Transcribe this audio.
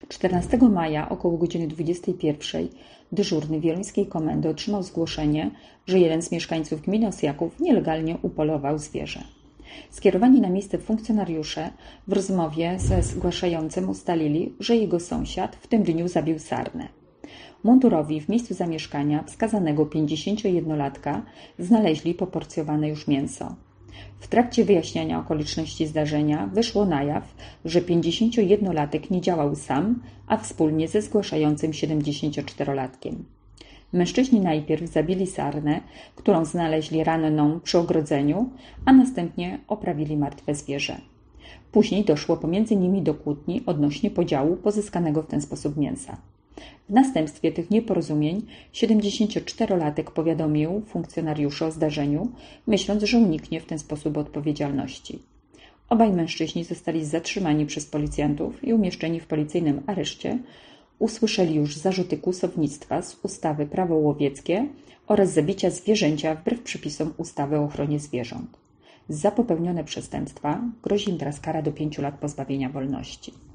14 maja około godziny 21 dyżurny wieluńskiej komendy otrzymał zgłoszenie, że jeden z mieszkańców gminy Osjaków nielegalnie upolował zwierzę. Skierowani na miejsce funkcjonariusze w rozmowie ze zgłaszającym ustalili, że jego sąsiad w tym dniu zabił sarnę. Mundurowi w miejscu zamieszkania wskazanego 51-latka znaleźli poporcjowane już mięso. W trakcie wyjaśniania okoliczności zdarzenia wyszło na jaw, że 51-latek nie działał sam, a wspólnie ze zgłaszającym 74-latkiem. Mężczyźni najpierw zabili sarnę, którą znaleźli ranną przy ogrodzeniu, a następnie oprawili martwe zwierzę. Później doszło pomiędzy nimi do kłótni odnośnie podziału pozyskanego w ten sposób mięsa. W następstwie tych nieporozumień 74-latek powiadomił funkcjonariuszy o zdarzeniu, myśląc, że uniknie w ten sposób odpowiedzialności. Obaj mężczyźni zostali zatrzymani przez policjantów i umieszczeni w policyjnym areszcie. Usłyszeli już zarzuty kłusownictwa z ustawy Prawo łowieckie oraz zabicia zwierzęcia wbrew przepisom ustawy o ochronie zwierząt. Za popełnione przestępstwa grozi im teraz kara do 5 lat pozbawienia wolności.